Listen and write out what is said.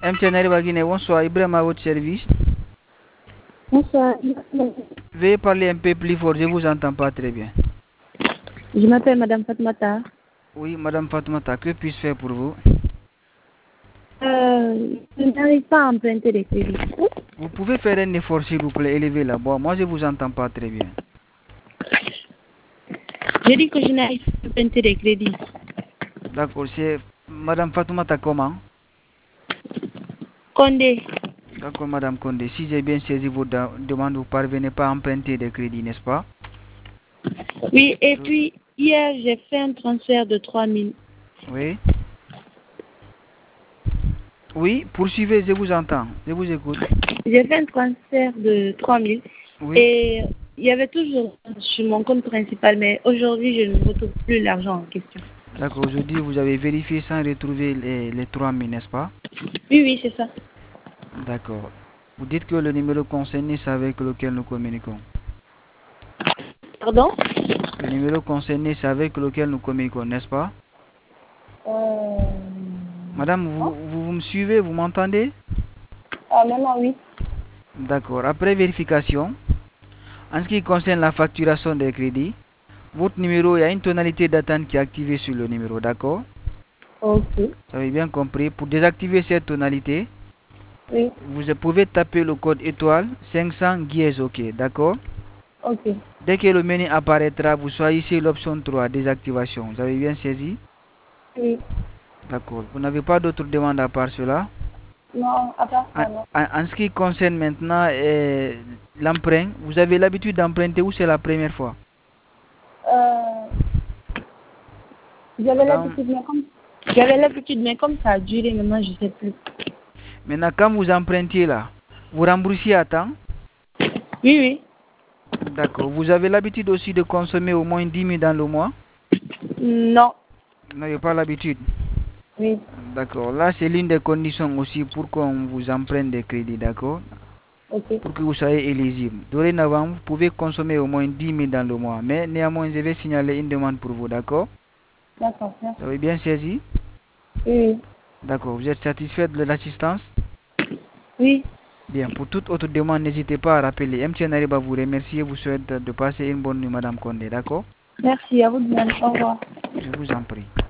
MTN Arriba Guinée, bonsoir, Ibrahim à votre service. Bonsoir. Veuillez parler un peu plus fort, je vous entends pas très bien. Je m'appelle Madame Fatmata. Oui, Madame Fatoumata, que puis-je faire pour vous? Je n'arrive pas à emprunter des crédits. Vous pouvez faire un effort s'il vous plaît, élevez la voix. Moi je vous entends pas très bien. J'ai dit que je n'arrive pas à emprunter des crédits. D'accord, c'est Madame Fatoumata comment? Condé. D'accord, Madame Condé, si j'ai bien saisi vos demandes, vous ne parvenez pas à emprunter des crédits, n'est-ce pas? Oui, et puis hier, j'ai fait un transfert de 3 000. Oui. Oui, poursuivez, je vous entends, je vous écoute. J'ai fait un transfert de 3 000 Oui. et il y avait toujours sur mon compte principal, mais aujourd'hui, je ne retrouve plus l'argent en question. D'accord, aujourd'hui vous avez vérifié sans retrouver les 3 000, n'est-ce pas? Oui, oui, c'est ça. D'accord. Vous dites que le numéro concerné, c'est avec lequel nous communiquons. Pardon? Le numéro concerné, c'est avec lequel nous communiquons, n'est-ce pas? Madame, vous me suivez, vous m'entendez? Ah, maintenant, oui. D'accord. Après vérification, en ce qui concerne la facturation des crédits, votre numéro, il y a une tonalité d'attente qui est activée sur le numéro, d'accord? Ok. Vous avez bien compris. Pour désactiver cette tonalité, Oui. vous pouvez taper le code étoile 500 dièse OK, d'accord? Ok. Dès que le menu apparaîtra, vous choisissez l'option 3, désactivation. Vous avez bien saisi? Oui. D'accord. Vous n'avez pas d'autres demandes à part cela? Non, à part ça, non. En ce qui concerne maintenant l'emprunt, vous avez l'habitude d'emprunter ou c'est la première fois? J'avais Madame, l'habitude, mais comme ça a duré, maintenant, je ne sais plus. maintenant quand vous empruntiez là, vous remboursez à temps? Oui, oui. D'accord. Vous avez l'habitude aussi de consommer au moins 10 000 dans le mois? Non. Vous n'avez pas l'habitude? Oui. D'accord. Là, c'est l'une des conditions aussi pour qu'on vous emprunte des crédits, d'accord? Ok. Pour que vous soyez éligible. Dorénavant, vous pouvez consommer au moins 10 000 dans le mois. Mais néanmoins, je vais signaler une demande pour vous, d'accord? D'accord, merci. Vous avez bien saisi? Oui. D'accord. Vous êtes satisfait de l'assistance? Oui. Bien. Pour toute autre demande, n'hésitez pas à rappeler. MTN Arriba vous remercie et vous souhaite de passer une bonne nuit, Madame Condé, d'accord? Merci à vous de même. Au revoir. Je vous en prie.